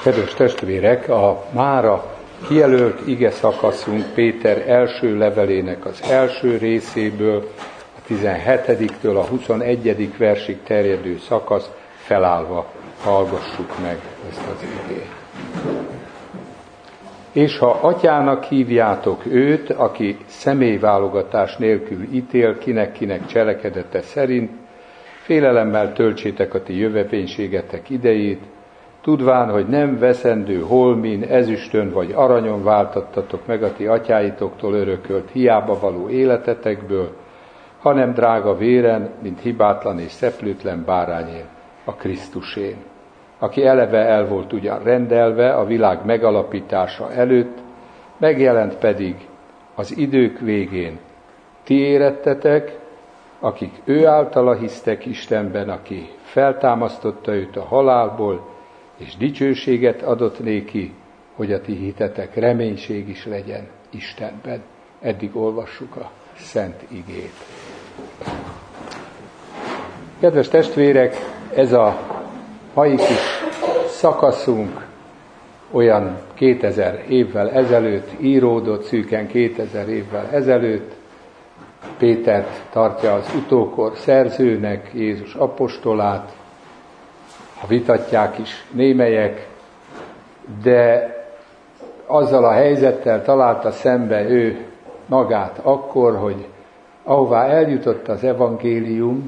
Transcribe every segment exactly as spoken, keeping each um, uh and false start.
Kedves testvérek, a mára kijelölt ige szakaszunk Péter első levelének az első részéből, a tizenhetediktől a huszonegyedik versig terjedő szakasz, felállva hallgassuk meg ezt az igét. És ha atyának hívjátok őt, aki személyválogatás nélkül ítél, kinek-kinek cselekedete szerint, félelemmel töltsétek a ti jövevénységetek idejét, tudván, hogy nem veszendő holmin, ezüstön vagy aranyon váltattatok meg a ti atyáitoktól örökölt hiába való életetekből, hanem drága véren, mint hibátlan és szeplőtlen bárányén, a Krisztusén, aki eleve el volt ugyan rendelve a világ megalapítása előtt, megjelent pedig az idők végén. Ti érettetek, akik ő általa hisztek Istenben, aki feltámasztotta őt a halálból, és dicsőséget adott néki, hogy a ti hitetek reménység is legyen Istenben. Eddig olvassuk a szent igét. Kedves testvérek, ez a mai kis szakaszunk olyan kétezer évvel ezelőtt íródott, szűken kétezer évvel ezelőtt. Pétert tartja az utókor szerzőnek, Jézus apostolát, ha vitatják is némelyek, de azzal a helyzettel találta szembe ő magát akkor, hogy ahová eljutott az evangélium,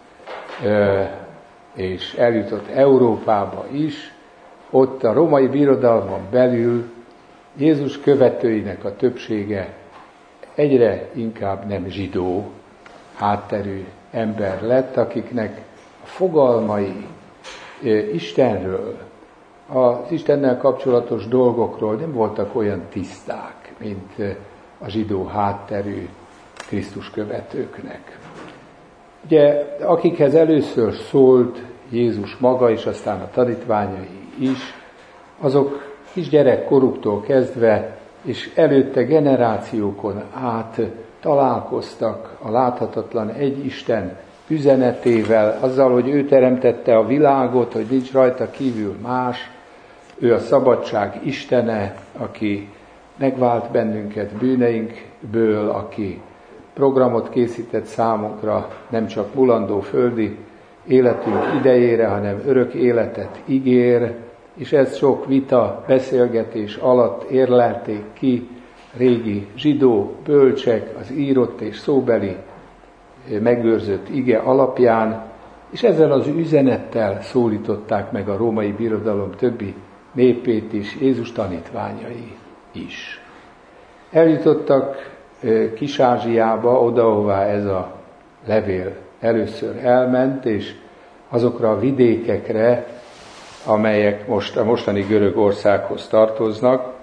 és eljutott Európába is, ott a római birodalmon belül Jézus követőinek a többsége egyre inkább nem zsidó hátterű ember lett, akiknek a fogalmai Istenről, az Istennel kapcsolatos dolgokról nem voltak olyan tiszták, mint a zsidó hátterű Krisztus követőknek. Ugye, akikhez először szólt Jézus maga, és aztán a tanítványai is, azok kisgyerekkoruktól kezdve, és előtte generációkon át találkoztak a láthatatlan egy Isten üzenetével, azzal, hogy ő teremtette a világot, hogy nincs rajta kívül más, ő a szabadság Istene, aki megvált bennünket bűneinkből, aki programot készített számunkra, nem csak mulandó földi életünk idejére, hanem örök életet ígér, és ez sok vita, beszélgetés alatt érlelték ki régi zsidó bölcsek az írott és szóbeli megőrzött ige alapján, és ezzel az üzenettel szólították meg a római birodalom többi népét is, Jézus tanítványai is. Eljutottak Kis-Ázsiába, oda, ahová ez a levél először elment, és azokra a vidékekre, amelyek most a mostani Görögországhoz tartoznak,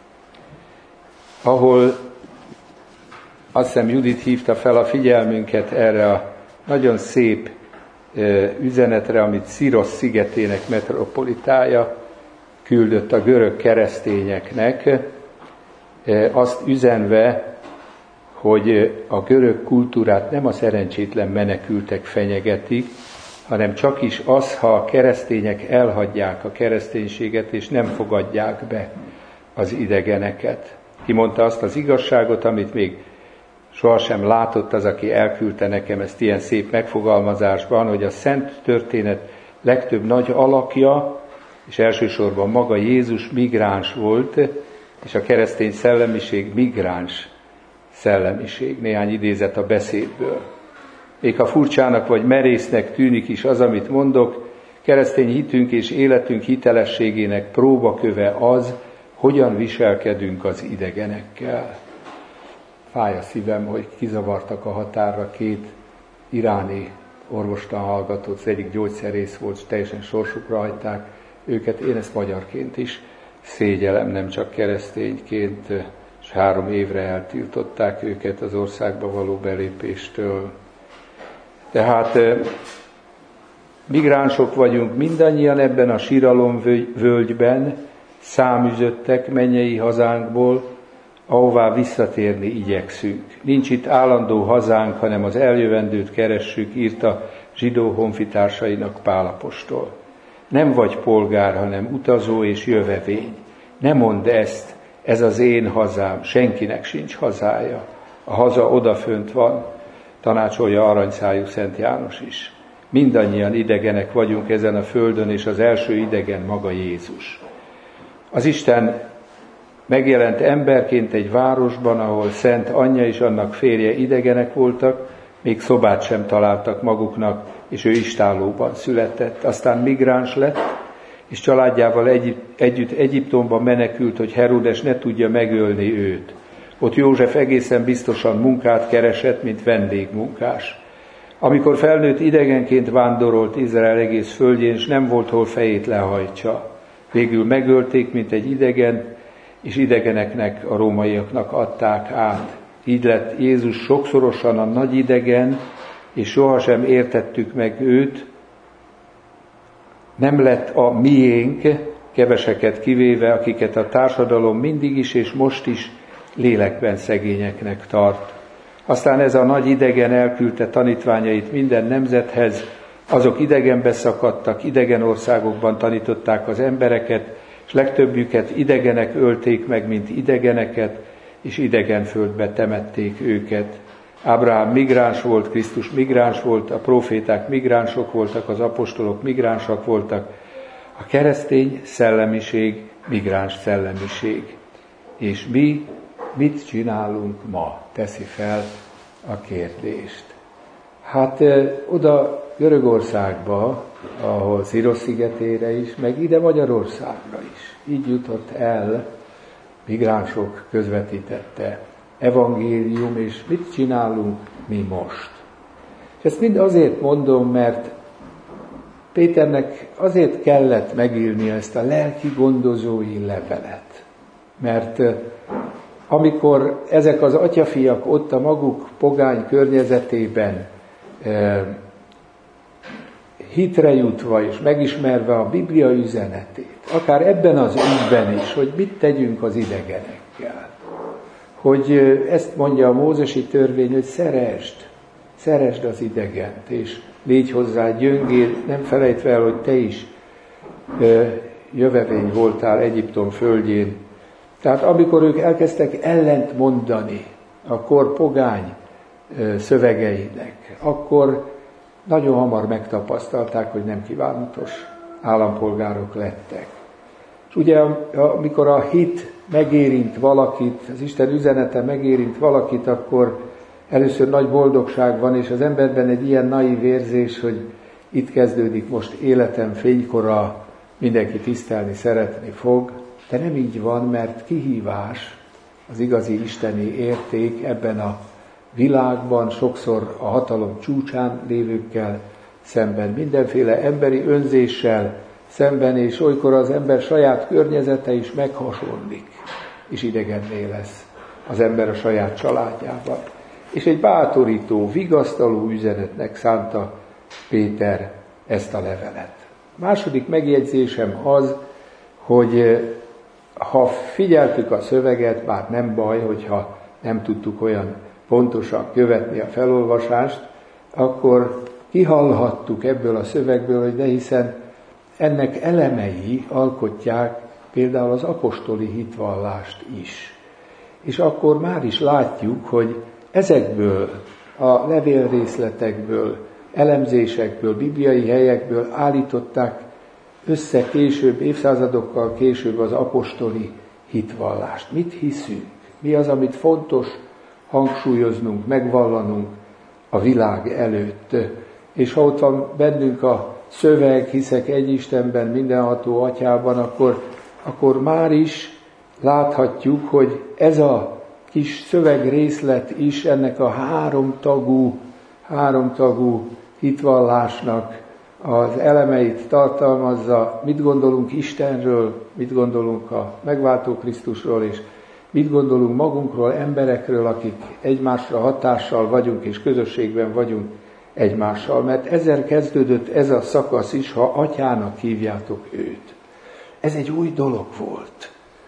ahol azt hiszem Judit hívta fel a figyelmünket erre a nagyon szép üzenetre, amit Szirosz szigetének metropolitája küldött a görög keresztényeknek, azt üzenve, hogy a görög kultúrát nem a szerencsétlen menekültek fenyegetik, hanem csak is az, ha a keresztények elhagyják a kereszténységet, és nem fogadják be az idegeneket. Kimondta azt az igazságot, amit még sohasem látott az, aki elküldte nekem ezt ilyen szép megfogalmazásban, hogy a szent történet legtöbb nagy alakja, és elsősorban maga Jézus migráns volt, és a keresztény szellemiség migráns szellemiség. Néhány idézet a beszédből. Még ha furcsának vagy merésznek tűnik is az, amit mondok, keresztény hitünk és életünk hitelességének próbaköve az, hogyan viselkedünk az idegenekkel. Fáj a szívem, hogy kizavartak a határra két iráni orvostan hallgatót, az egyik gyógyszerész volt, és teljesen sorsukra hagyták őket. Én ezt magyarként is szégyellem, nem csak keresztényként, és három évre eltiltották őket az országba való belépéstől. Tehát migránsok vagyunk mindannyian ebben a síralomvölgyben, száműzöttek mennyei hazánkból, ahová visszatérni igyekszünk. Nincs itt állandó hazánk, hanem az eljövendőt keressük, írta zsidó honfitársainak Pál apostol. Nem vagy polgár, hanem utazó és jövevény. Ne mondd ezt, ez az én hazám, senkinek sincs hazája. A haza odafönt van, tanácsolja aranyszájú Szent János is. Mindannyian idegenek vagyunk ezen a földön, és az első idegen maga Jézus. Az Isten megjelent emberként egy városban, ahol Szent Anyja és annak férje idegenek voltak, még szobát sem találtak maguknak, és ő istállóban született. Aztán migráns lett, és családjával egy, együtt Egyiptomba menekült, hogy Heródes ne tudja megölni őt. Ott József egészen biztosan munkát keresett, mint vendégmunkás. Amikor felnőtt, idegenként vándorolt Izrael egész földjén, és nem volt hol fejét lehajtsa. Végül megölték, mint egy idegen, és idegeneknek, a rómaiaknak adták át. Így lett Jézus sokszorosan a nagy idegen, és sohasem értettük meg őt. Nem lett a miénk, keveseket kivéve, akiket a társadalom mindig is és most is lélekben szegényeknek tart. Aztán ez a nagy idegen elküldte tanítványait minden nemzethez, azok idegenbe szakadtak, idegen országokban tanították az embereket, és legtöbbjüket idegenek ölték meg, mint idegeneket, és idegen földbe temették őket. Ábrahám migráns volt, Krisztus migráns volt, a proféták migránsok voltak, az apostolok migránsak voltak. A keresztény szellemiség migráns szellemiség. És mi mit csinálunk ma? Teszi fel a kérdést. Hát oda Görögországba, ahol Szirosz szigetére is, meg ide Magyarországra is. Így jutott el, migránsok közvetítette evangélium, és mit csinálunk mi most? És ezt mind azért mondom, mert Péternek azért kellett megírnia ezt a lelki gondozói levelet. Mert amikor ezek az atyafiak ott a maguk pogány környezetében hitre jutva és megismerve a Biblia üzenetét, akár ebben az ügyben is, hogy mit tegyünk az idegenekkel. Hogy ezt mondja a mózesi törvény, hogy szeresd, szeresd az idegent, és légy hozzá gyöngér, nem felejtve el, hogy te is jövevény voltál Egyiptom földjén. Tehát amikor ők elkezdtek ellent mondani a kor pogány szövegeinek, akkor nagyon hamar megtapasztalták, hogy nem kívánatos állampolgárok lettek. És ugye, amikor a hit megérint valakit, az Isten üzenete megérint valakit, akkor először nagy boldogság van, és az emberben egy ilyen naív érzés, hogy itt kezdődik most életem fénykora, mindenki tisztelni, szeretni fog, de nem így van, mert kihívás, az igazi isteni érték ebben a világban, sokszor a hatalom csúcsán lévőkkel szemben, mindenféle emberi önzéssel szemben, és olykor az ember saját környezete is meghasonlik, és idegenné lesz az ember a saját családjában. És egy bátorító, vigasztaló üzenetnek szánta Péter ezt a levelet. A második megjegyzésem az, hogy ha figyeltük a szöveget, bár nem baj, hogyha nem tudtuk olyan pontosan követni a felolvasást, akkor kihallhattuk ebből a szövegből, hogy de hiszen ennek elemei alkotják például az apostoli hitvallást is. És akkor már is látjuk, hogy ezekből a levélrészletekből, elemzésekből, bibliai helyekből állították össze később, évszázadokkal később az apostoli hitvallást. Mit hiszünk? Mi az, amit fontos hangsúlyoznunk, megvallanunk a világ előtt? És ha ott van bennünk a szöveg, hiszek egy Istenben, mindenható Atyában, akkor, akkor már is láthatjuk, hogy ez a kis szövegrészlet is ennek a háromtagú, háromtagú hitvallásnak az elemeit tartalmazza, mit gondolunk Istenről, mit gondolunk a megváltó Krisztusról, és mit gondolunk magunkról, emberekről, akik egymásra hatással vagyunk, és közösségben vagyunk egymással. Mert ezzel kezdődött ez a szakasz is, ha atyának hívjátok őt. Ez egy új dolog volt.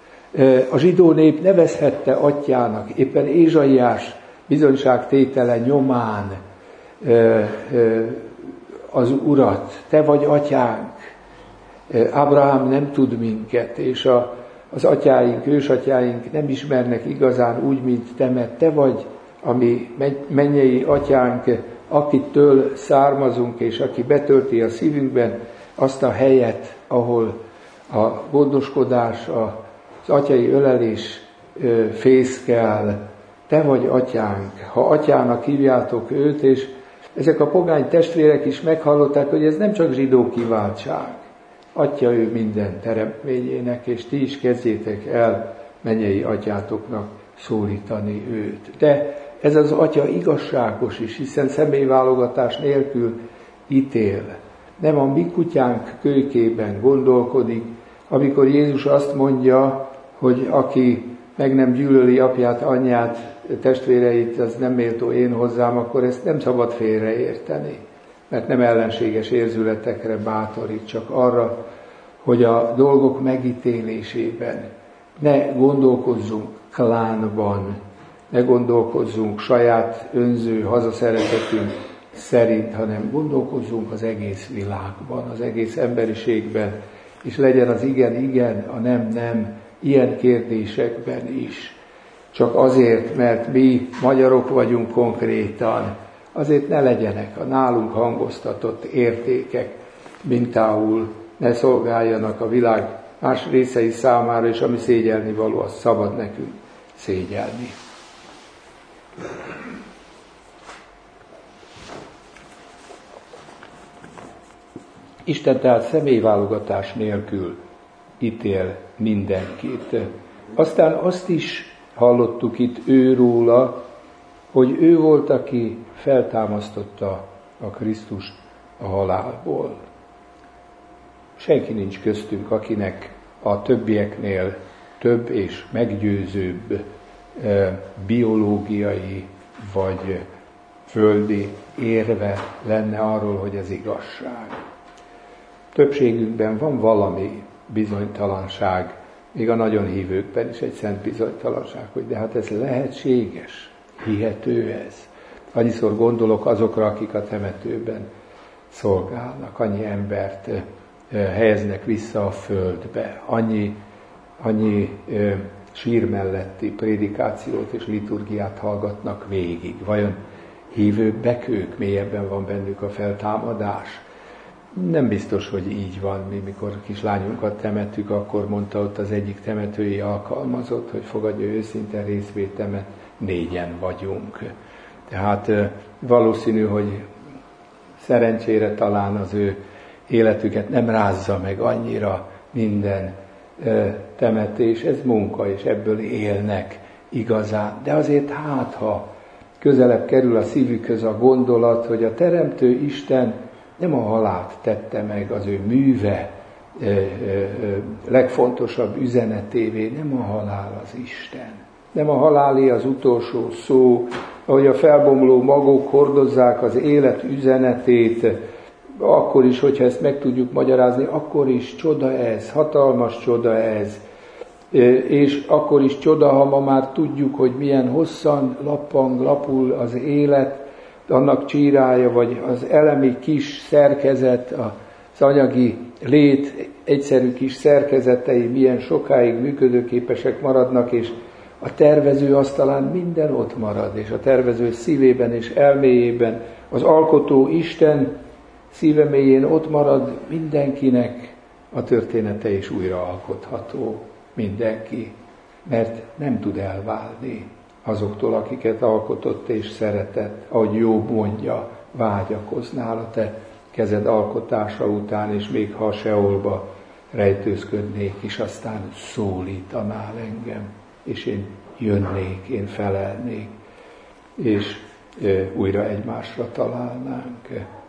A zsidó nép nevezhette atyának, éppen Ézsaiás bizonyságtétele nyomán az Urat, te vagy atyánk. Ábrahám nem tud minket, és a, az atyáink, ősatyáink nem ismernek igazán úgy, mint te, mert te vagy a mi mennyei atyánk, akitől származunk, és aki betölti a szívünkben azt a helyet, ahol a gondoskodás, az atyai ölelés fészkel. Te vagy atyánk, ha atyának hívjátok őt, és ezek a pogány testvérek is meghallották, hogy ez nem csak zsidó kiváltság. Atya ő minden teremtményének, és ti is kezdjétek el mennyei atyátoknak szólítani őt. De ez az atya igazságos is, hiszen személyválogatás nélkül ítél. Nem a mi kutyánk kölykében gondolkodik, amikor Jézus azt mondja, hogy aki meg nem gyűlöli apját, anyját, testvéreit, az nem méltó én hozzám, akkor ezt nem szabad félreérteni. Mert nem ellenséges érzületekre bátorít, csak arra, hogy a dolgok megítélésében ne gondolkozzunk klánban, ne gondolkozzunk saját önző hazaszeretetünk szerint, hanem gondolkozzunk az egész világban, az egész emberiségben, és legyen az igen, igen, a nem, nem, ilyen kérdésekben is. Csak azért, mert mi magyarok vagyunk konkrétan, azért ne legyenek a nálunk hangoztatott értékek mintául, ne szolgáljanak a világ más részei számára, és ami szégyelni való, az szabad nekünk szégyelni. Isten tehát személyválogatás nélkül ítél mindenkit. Aztán azt is hallottuk itt őróla, hogy ő volt, aki feltámasztotta a Krisztust a halálból. Senki nincs köztünk, akinek a többieknél több és meggyőzőbb e, biológiai vagy földi érve lenne arról, hogy ez igazság. Többségünkben van valami bizonytalanság, még a nagyon hívőkben is egy szent bizonytalanság, hogy de hát ez lehetséges, hihető ez. Annyiszor gondolok azokra, akik a temetőben szolgálnak, annyi embert helyeznek vissza a földbe, annyi, annyi sír melletti prédikációt és liturgiát hallgatnak végig. Vajon hívőbbek ők, mélyebben van bennük a feltámadás? Nem biztos, hogy így van. Mi, mikor kislányunkat temettük, akkor mondta ott az egyik temetői alkalmazott, hogy fogadja őszinte részvétemet, négyen vagyunk. Tehát valószínű, hogy szerencsére talán az ő életüket nem rázza meg annyira minden temetés, ez munka, és ebből élnek igazán. De azért hát, ha közelebb kerül a szívükhöz a gondolat, hogy a Teremtő Isten nem a halált tette meg az ő műve ö, ö, ö, legfontosabb üzenetévé, nem a halál az Isten. Nem a halálé az utolsó szó, ahogy a felbomló magok hordozzák az élet üzenetét, akkor is, hogyha ezt meg tudjuk magyarázni, akkor is csoda ez, hatalmas csoda ez. És akkor is csoda, ha ma már tudjuk, hogy milyen hosszan lappang, lapul az élet, annak csírája, vagy az elemi kis szerkezet, az anyagi lét egyszerű kis szerkezetei milyen sokáig működőképesek maradnak, és a tervező asztalán minden ott marad, és a tervező szívében és elméjében az alkotó Isten szíve mélyén ott marad mindenkinek a története, és újra alkotható mindenki, mert nem tud elválni azoktól, akiket alkotott és szeretett, ahogy Jobb mondja, vágyakoznál a te kezed alkotása után, és még ha a Seolba rejtőzködnék is, aztán szólítanál engem, és én jönnék, én felelnék, és e, újra egymásra találnánk.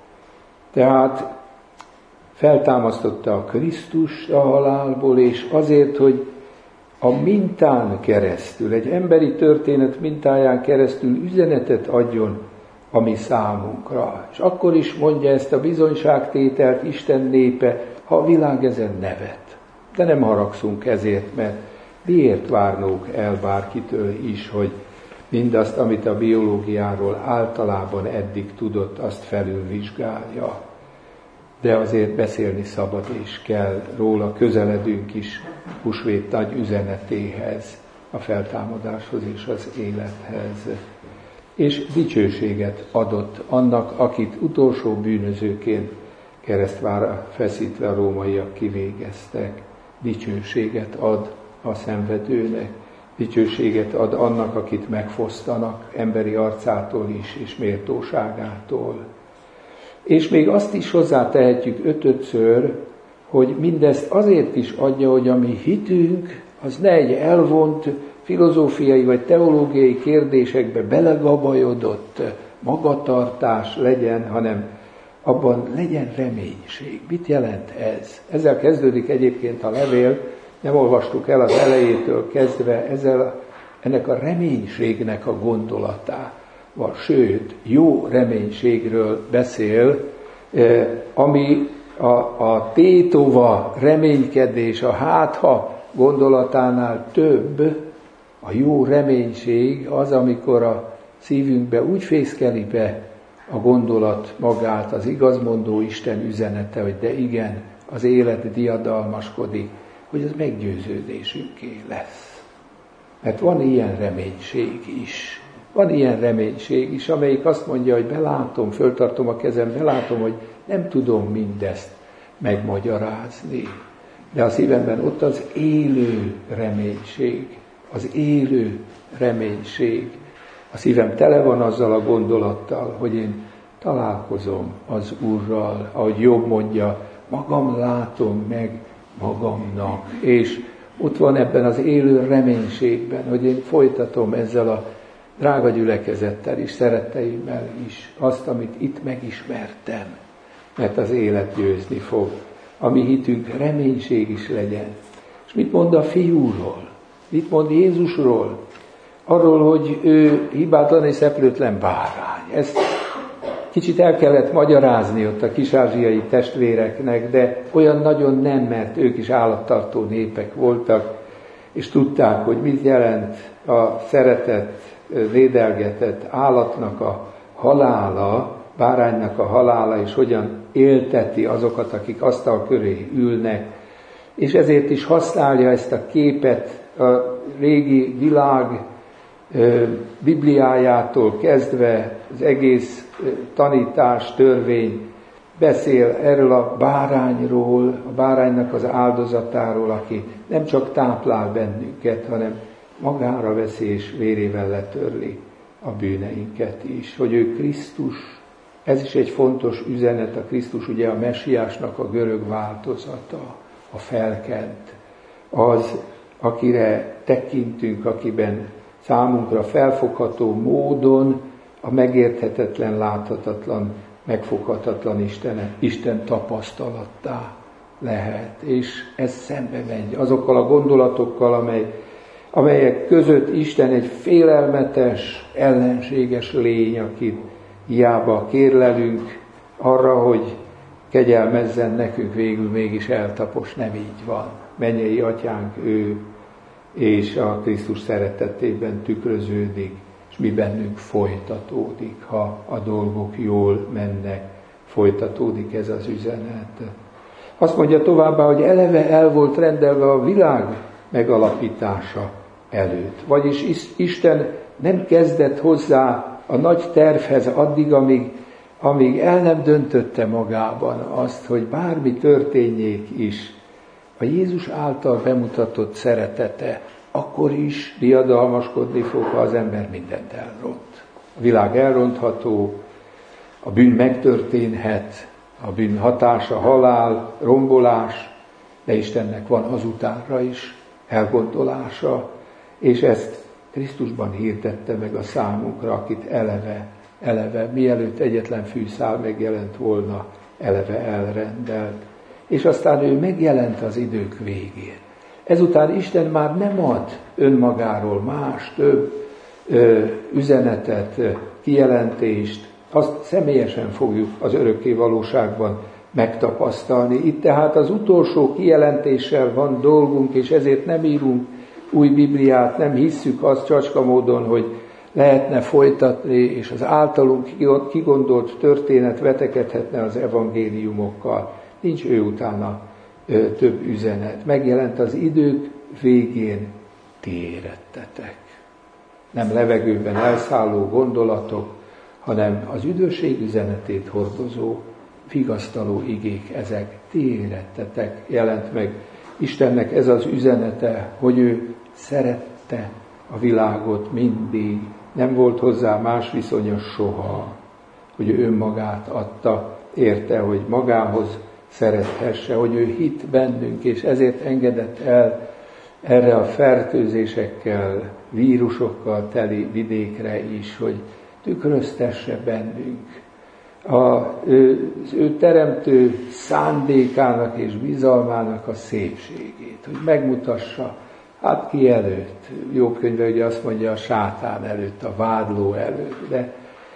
Tehát feltámasztotta a Krisztust a halálból, és azért, hogy a mintán keresztül, egy emberi történet mintáján keresztül üzenetet adjon a mi számunkra. És akkor is mondja ezt a bizonyságtételt Isten népe, ha a világ ezen nevet. De nem haragszunk ezért, mert miért várnunk el bárkitől is, hogy mindazt, amit a biológiáról általában eddig tudott, azt felülvizsgálja. de azért beszélni szabad és kell róla, közeledünk is húsvét nagy üzenetéhez, a feltámadáshoz és az élethez. És dicsőséget adott annak, akit utolsó bűnözőként keresztvára feszítve a rómaiak kivégeztek. Dicsőséget ad a szenvedőnek, dicsőséget ad annak, akit megfosztanak emberi arcától is, és méltóságától. És még azt is hozzátehetjük ötödször, hogy mindezt azért is adja, hogy a mi hitünk, az ne egy elvont filozófiai vagy teológiai kérdésekbe belegabajodott magatartás legyen, hanem abban legyen reménység. Mit jelent ez? Ezzel kezdődik egyébként a levél, nem olvastuk el az elejétől kezdve, ezzel ennek a reménységnek a gondolatával, sőt, jó reménységről beszél, ami a, a tétova reménykedés, a hátha gondolatánál több. A jó reménység az, amikor a szívünkbe úgy fészkeli be a gondolat magát, az igazmondó Isten üzenete, hogy de igen, az élet diadalmaskodik, hogy az meggyőződésünké lesz. Mert van ilyen reménység is. Van ilyen reménység is, amelyik azt mondja, hogy belátom, föltartom a kezem, belátom, hogy nem tudom mindezt megmagyarázni. De a szívemben ott az élő reménység, az élő reménység. A szívem tele van azzal a gondolattal, hogy én találkozom az Úrral, ahogy Jobb mondja, magam látom meg magamnak. És ott van ebben az élő reménységben, hogy én folytatom ezzel a drága gyülekezettel is, szeretteimmel is azt, amit itt megismertem, mert az élet győzni fog. A mi hitünk reménység is legyen. És mit mond a fiúról? Mit mond Jézusról? Arról, hogy ő hibátlan és szeplőtlen bárány. Ezt kicsit el kellett magyarázni ott a kis-ázsiai testvéreknek, de olyan nagyon nem, mert ők is állattartó népek voltak, és tudták, hogy mit jelent a szeretett, védelgetett állatnak a halála, báránynak a halála, és hogyan élteti azokat, akik asztal köré ülnek. És ezért is használja ezt a képet a régi világ Bibliájától kezdve, az egész tanítás, törvény beszél erről a bárányról, a báránynak az áldozatáról, aki nem csak táplál bennünket, hanem magára veszi és vérével letörli a bűneinket is. Hogy ő Krisztus, ez is egy fontos üzenet, a Krisztus ugye a messiásnak a görög változata, a felkent, az, akire tekintünk, akiben számunkra felfogható módon a megérthetetlen, láthatatlan, megfoghatatlan Isten, Isten tapasztalattá lehet. És ez szembe megy azokkal a gondolatokkal, amely, amelyek között Isten egy félelmetes, ellenséges lény, akit hiába kérlelünk arra, hogy kegyelmezzen nekünk, végül mégis eltapos, nem így van. Mennyei Atyánk ő, és a Krisztus szeretetében tükröződik, és mi bennünk folytatódik, ha a dolgok jól mennek, folytatódik ez az üzenet. Azt mondja továbbá, hogy eleve el volt rendelve a világ megalapítása előtt. Vagyis Isten nem kezdett hozzá a nagy tervhez addig, amíg, amíg el nem döntötte magában azt, hogy bármi történjék is, a Jézus által bemutatott szeretete akkor is diadalmaskodni fog, ha az ember mindent elront. A világ elrontható, a bűn megtörténhet, a bűn hatása, halál, rombolás, de Istennek van azutánra is elgondolása, és ezt Krisztusban hirdette meg a számunkra, akit eleve, eleve, mielőtt egyetlen fűszál megjelent volna, eleve elrendelt. És aztán ő megjelent az idők végén. Ezután Isten már nem ad önmagáról más, több ö, üzenetet, kijelentést, azt személyesen fogjuk az örökké valóságban megtapasztalni. Itt tehát az utolsó kijelentéssel van dolgunk, és ezért nem írunk új Bibliát, nem hisszük azt csacska módon, hogy lehetne folytatni, és az általunk kigondolt történet vetekedhetne az evangéliumokkal. Nincs ő utána ö, több üzenet. Megjelent az idők végén, ti érettetek. Nem levegőben elszálló gondolatok, hanem az üdvösség üzenetét hordozó, vigasztaló igék ezek. Ti érettetek, jelent meg Istennek ez az üzenete, hogy ő szerette a világot mindig, nem volt hozzá más viszonya soha, hogy ő önmagát adta, érte, hogy magához szerethesse, hogy ő hitt bennünk, és ezért engedett el erre a fertőzésekkel, vírusokkal teli vidékre is, hogy tükröztesse bennünk az ő teremtő szándékának és bizalmának a szépségét, hogy megmutassa, hát ki előtt, Jobb könyve ugye azt mondja, a sátán előtt, a vádló előtt, de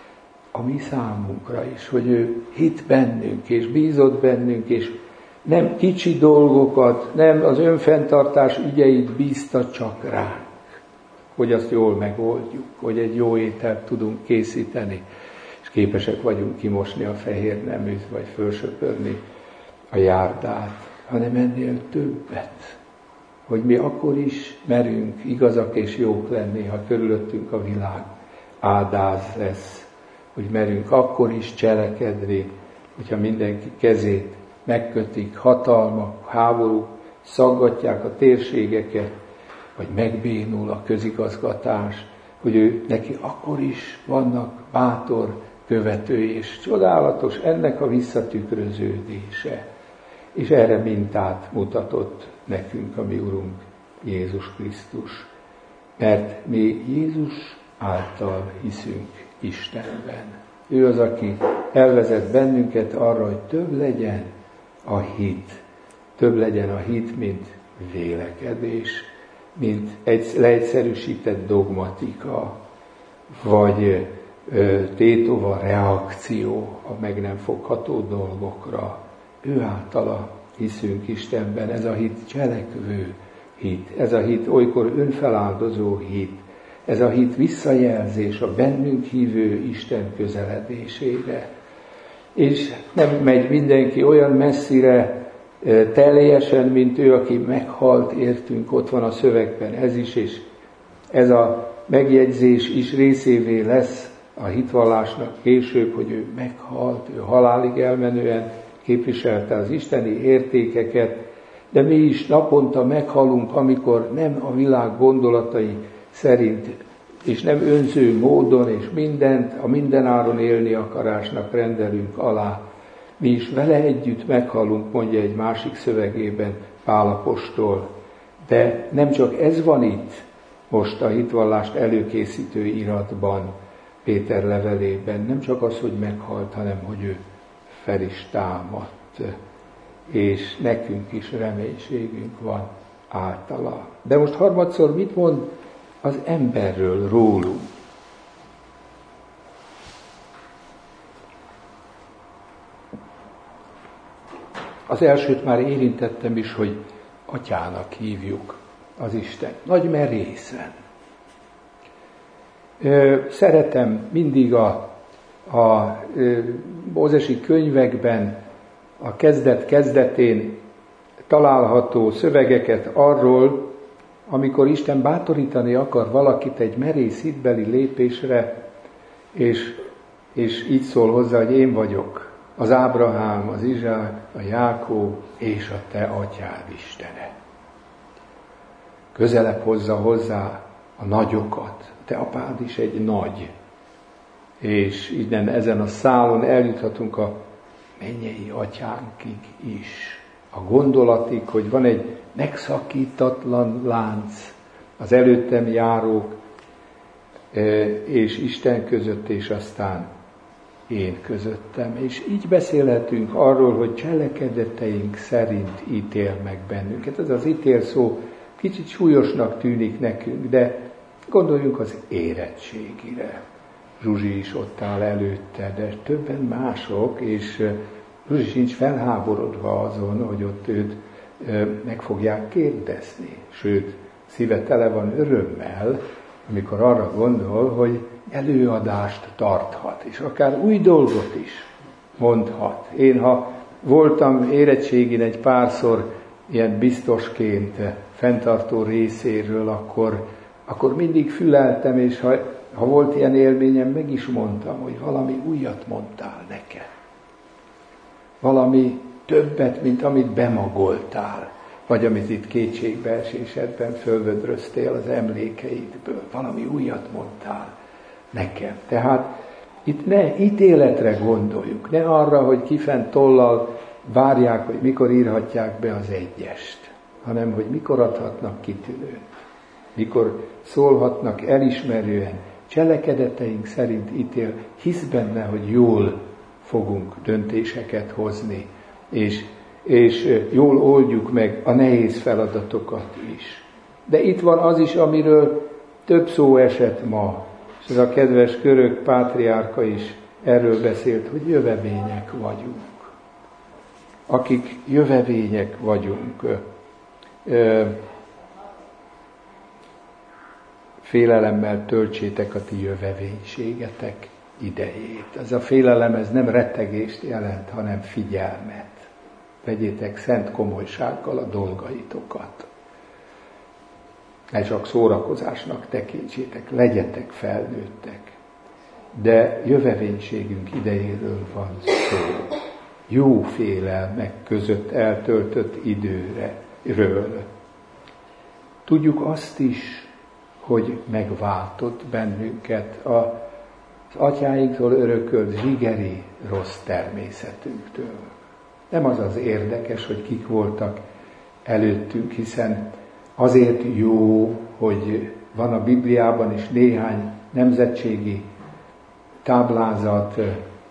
a mi számunkra is, hogy ő hitt bennünk, és bízott bennünk, és nem kicsi dolgokat, nem az önfenntartás ügyeit bízta csak ránk, hogy azt jól megoldjuk, hogy egy jó ételt tudunk készíteni, és képesek vagyunk kimosni a fehér neműt, vagy fölsöpörni a járdát, hanem ennél többet, hogy mi akkor is merünk igazak és jók lenni, ha körülöttünk a világ áldáz lesz, hogy merünk akkor is cselekedni, hogyha mindenki kezét megkötik, hatalmak, háborúk, szaggatják a térségeket, vagy megbénul a közigazgatás, hogy ő neki akkor is vannak bátor követői, és csodálatos ennek a visszatükröződése. És erre mintát mutatott nekünk a mi Urunk Jézus Krisztus. Mert mi Jézus által hiszünk Istenben. Ő az, aki elvezet bennünket arra, hogy több legyen a hit. Több legyen a hit, mint vélekedés, mint egy leegyszerűsített dogmatika, vagy ö, tétova reakció a meg nem fogható dolgokra. Ő általa hiszünk Istenben, ez a hit cselekvő hit, ez a hit olykor önfeláldozó hit, ez a hit visszajelzés a bennünk hívő Isten közeledésére. És nem megy mindenki olyan messzire, teljesen, mint ő, aki meghalt, értünk, ott van a szövegben ez is, és ez a megjegyzés is részévé lesz a hitvallásnak később, hogy ő meghalt, ő halálig elmenően képviselte az isteni értékeket, de mi is naponta meghalunk, amikor nem a világ gondolatai szerint, és nem önző módon, és mindent a mindenáron élni akarásnak rendelünk alá. Mi is vele együtt meghalunk, mondja egy másik szövegében Pál apostol. De nem csak ez van itt, most a hitvallást előkészítő iratban, Péter levelében, nem csak az, hogy meghalt, hanem hogy ő fel is támadt, és nekünk is reménységünk van általa. De most harmadszor mit mond az emberről, rólunk? Az elsőt már érintettem is, hogy atyának hívjuk az Isten. Nagy merészen. Szeretem mindig a, a mózesi könyvekben a kezdet-kezdetén található szövegeket arról, amikor Isten bátorítani akar valakit egy merész hitbeli lépésre, és, és így szól hozzá, hogy én vagyok az Ábrahám, az Izsák, a Jákób és a te atyád Istene. Közelebb hozza hozzá a nagyokat. Te apád is egy nagy. És innen ezen a szálon eljuthatunk a mennyei atyánkig is. A gondolatig, hogy van egy megszakítatlan lánc az előttem járók és Isten között, és aztán én közöttem. És így beszélhetünk arról, hogy cselekedeteink szerint ítél meg bennünket. Ez az ítél szó kicsit súlyosnak tűnik nekünk, de gondoljunk az érettségire. Zsuzsi is ott áll előtte, de többen mások, és Zsuzsi sincs felháborodva azon, hogy ott őt meg fogják kérdezni. Sőt, szíve tele van örömmel, amikor arra gondol, hogy előadást tarthat, és akár új dolgot is mondhat. Én, ha voltam érettségin egy párszor ilyen biztosként fenntartó részéről, akkor, akkor mindig füleltem, és ha, ha volt ilyen élményem, meg is mondtam, hogy valami újat mondtál nekem. Valami többet, mint amit bemagoltál, vagy amit itt kétségbeesésedben fölvödröztél az emlékeidből. Valami újat mondtál nekem. Tehát itt ne ítéletre gondoljuk, ne arra, hogy kifent tollal várják, hogy mikor írhatják be az egyest, hanem hogy mikor adhatnak kitűnőt, mikor szólhatnak elismerően, cselekedeteink szerint ítél, hisz benne, hogy jól fogunk döntéseket hozni, és, és jól oldjuk meg a nehéz feladatokat is. De itt van az is, amiről több szó esett ma, és ez a kedves görög pátriárka is erről beszélt, hogy jövevények vagyunk. Akik jövevények vagyunk, félelemmel töltsétek a ti jövevénységetek idejét. Ez a félelem, ez nem rettegést jelent, hanem figyelmet. Vegyétek szent komolysággal a dolgaitokat. Ne csak szórakozásnak tekintsétek, legyetek felnőttek. De jövevénységünk idejéről van szó. Jó félelmek között eltöltött időről. Tudjuk azt is, hogy megváltott bennünket az atyáinktól örökölt zsigeri rossz természetünktől. Nem az az érdekes, hogy kik voltak előttünk, hiszen azért jó, hogy van a Bibliában is néhány nemzetségi táblázat,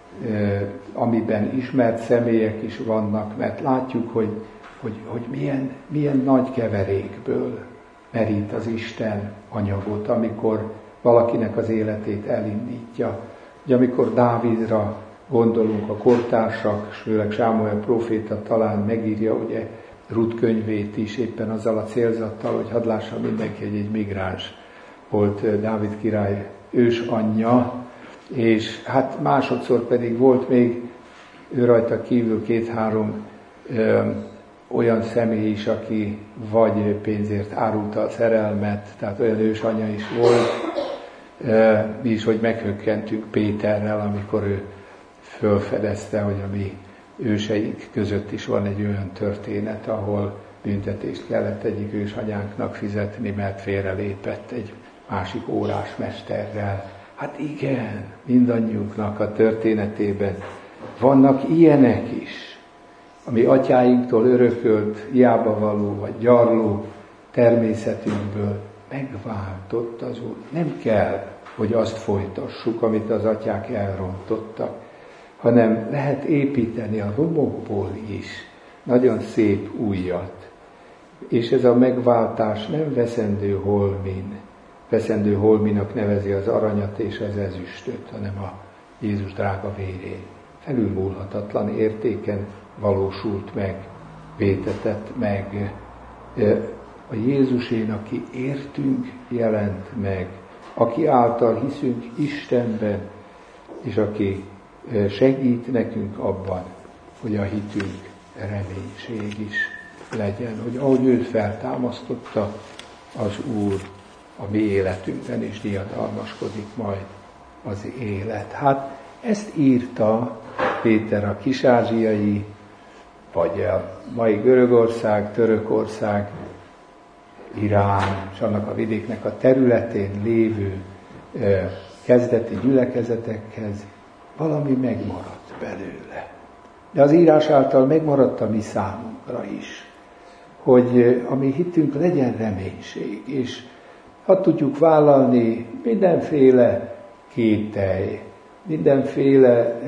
amiben ismert személyek is vannak, mert látjuk, hogy, hogy, hogy milyen, milyen nagy keverékből merít az Isten anyagot, amikor valakinek az életét elindítja. Ugye amikor Dávidra gondolunk, a kortársak, és főleg Sámuel próféta talán megírja ugye Rut könyvét is éppen azzal a célzattal, hogy hadd lássa mindenki, hogy egy migráns volt Dávid király ősanyja, és hát másodszor pedig volt még ő rajta kívül két-három ö, olyan személy is, aki vagy pénzért árulta a szerelmet, tehát olyan ősanyja is volt. ö, mi is, hogy meghökkentünk Péterrel, amikor ő fölfedezte, hogy a mi őseink között is van egy olyan történet, ahol büntetést kellett egyik ősanyánknak fizetni, mert félrelépett egy másik órásmesterrel. Hát igen, mindannyiunknak a történetében vannak ilyenek is, ami atyáinktól örökölt, hiába való vagy gyarló természetünkből megváltott az Úr. Nem kell, hogy azt folytassuk, amit az atyák elrontottak, hanem lehet építeni a romokból is nagyon szép újat. És ez a megváltás nem veszendő holmin, veszendő holminak nevezi az aranyat és az ezüstöt, hanem a Jézus drága vérén. Felülmúlhatatlan értéken valósult meg, vétetett meg. A Jézusén, aki értünk, jelent meg, aki által hiszünk Istenben, és aki segít nekünk abban, hogy a hitünk reménység is legyen, hogy ahogy őt feltámasztotta az Úr, a mi életünkben is diadalmaskodik majd az élet. Hát ezt írta Péter a kis-ázsiai, vagy a mai Görögország, Törökország, Irán, és annak a vidéknek a területén lévő kezdeti gyülekezetekhez valami megmaradt belőle. De az írás által megmaradt a mi számunkra is, hogy a mi hitünk legyen reménység, és ha tudjuk vállalni mindenféle kételj, mindenféle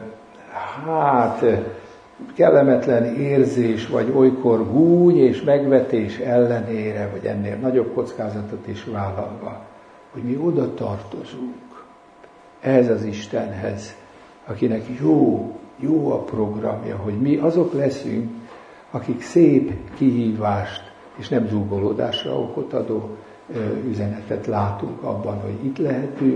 hát kellemetlen érzés, vagy olykor gúny és megvetés ellenére, vagy ennél nagyobb kockázatot is vállalva, hogy mi oda tartozunk ehhez az Istenhez, akinek jó, jó a programja, hogy mi azok leszünk, akik szép kihívást és nem zúgolódásra okot adó üzenetet látunk abban, hogy itt lehetünk,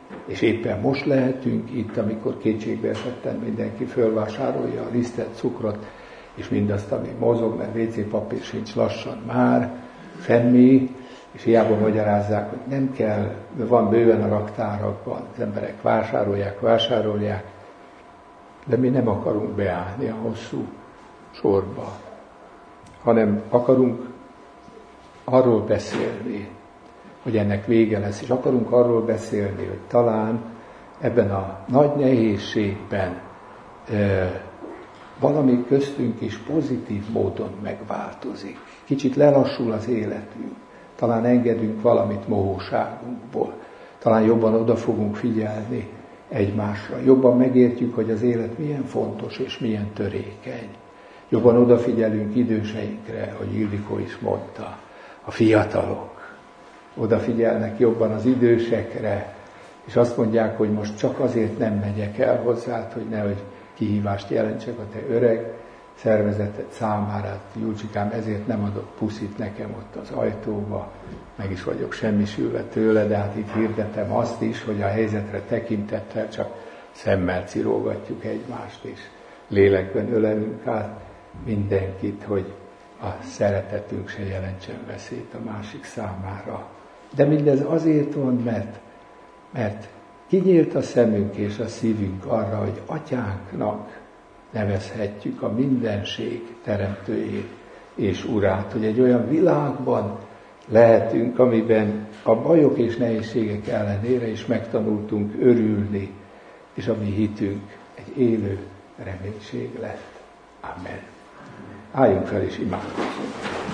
És éppen most lehetünk itt, amikor kétségbe esetten mindenki fölvásárolja a lisztet, cukrot, és mindazt, ami mozog, mert vé cé papír sincs lassan már, semmi, és hiába magyarázzák, hogy nem kell, van bőven a raktárakban, az emberek vásárolják, vásárolják, de mi nem akarunk beállni a hosszú sorba, hanem akarunk arról beszélni, hogy ennek vége lesz, és akarunk arról beszélni, hogy talán ebben a nagy nehézségben e, valami köztünk is pozitív módon megváltozik. Kicsit lelassul az életünk, talán engedünk valamit mohóságunkból, talán jobban oda fogunk figyelni egymásra, jobban megértjük, hogy az élet milyen fontos és milyen törékeny. Jobban odafigyelünk időseinkre, hogy Ildikó is mondta, a fiatalok odafigyelnek jobban az idősekre, és azt mondják, hogy most csak azért nem megyek el hozzád, hogy nehogy kihívást jelentsek a te öreg szervezeted számára. Julcsikám, ezért nem adok puszit nekem ott az ajtóba, meg is vagyok semmisülve tőle, de hát itt hirdetem azt is, hogy a helyzetre tekintettel csak szemmel cirógatjuk egymást, és lélekben ölelünk át mindenkit, hogy a szeretetünk se jelentsen veszélyt a másik számára. De mindez azért van, mert, mert kinyílt a szemünk és a szívünk arra, hogy atyánknak nevezhetjük a mindenség teremtőjét és urát, hogy egy olyan világban lehetünk, amiben a bajok és nehézségek ellenére is megtanultunk örülni, és a mi hitünk egy élő reménység lett. Amen. Álljunk fel és imádkozzunk.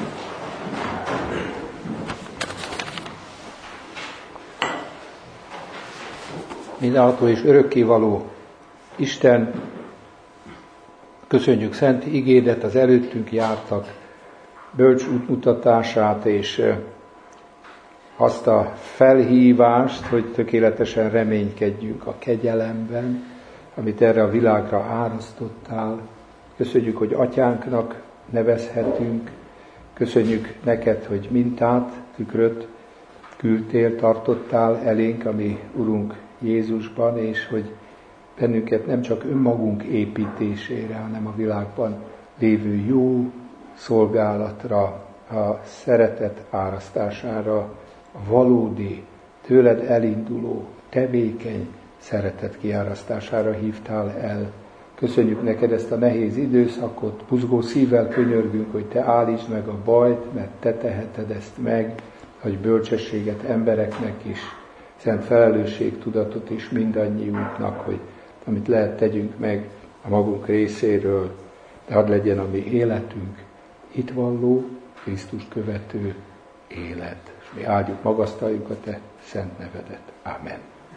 Mindenható és örökkévaló Isten, köszönjük szent igédet, az előttünk jártak bölcs útmutatását, és azt a felhívást, hogy tökéletesen reménykedjünk a kegyelemben, amit erre a világra árasztottál. Köszönjük, hogy atyánknak nevezhetünk, köszönjük neked, hogy mintát, tükröt küldtél, tartottál elénk, ami Urunk Jézusban, és hogy bennünket nem csak önmagunk építésére, hanem a világban lévő jó szolgálatra, a szeretet árasztására, a valódi, tőled elinduló, tevékeny szeretet kiárasztására hívtál el. Köszönjük neked ezt a nehéz időszakot, buzgó szívvel könyörgünk, hogy te állítsd meg a bajt, mert te teheted ezt meg, hogy bölcsességet embereknek is, szent felelősségtudatot is mindannyiunknak, hogy amit lehet tegyünk meg a magunk részéről, de hadd legyen a mi életünk hitvalló, Krisztus követő élet. És mi áldjuk, magasztaljuk a te szent nevedet. Amen.